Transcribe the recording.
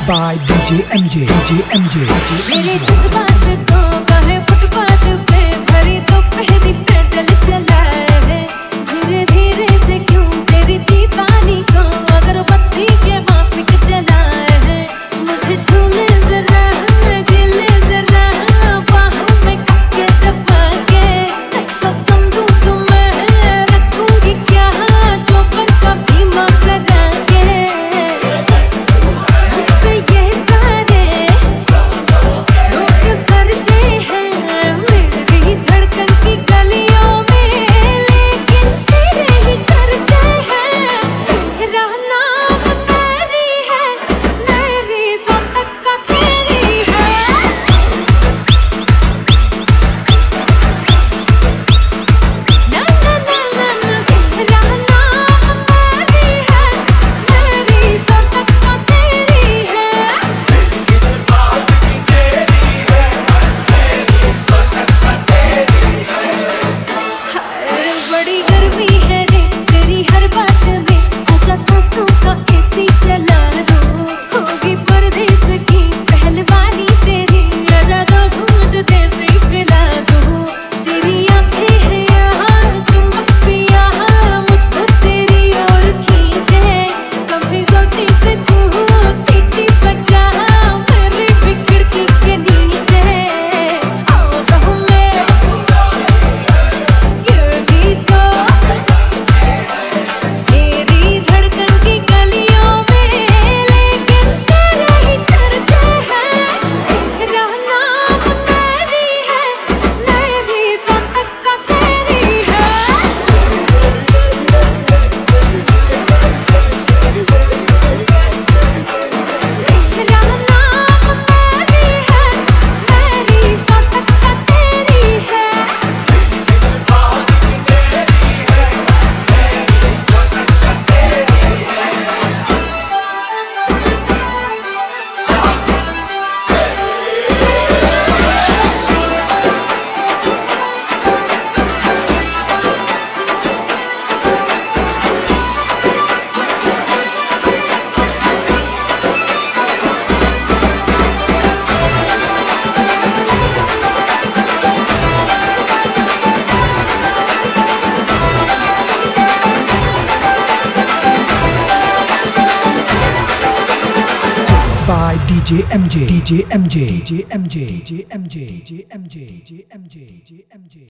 by DJ MJ, DJ MJ, DJ मेरे MJ. जज्बात को काहे फुटपाथ पे भरी दोपहरी पैदल चलाए है धीरे धीरे से क्यों तेरी दीवानी को अगरबत्ती के माफिक जलाए है मुझे छूले जरा गिले जरा बाहों में कसके दबा के कसम दूं तुम्हें रखूंगी क्या चौपन का बीमा करा के by DJ MJ, DJ MJ, DJ MJ, DJ MJ, DJ MJ, DJ MJ, DJ MJ.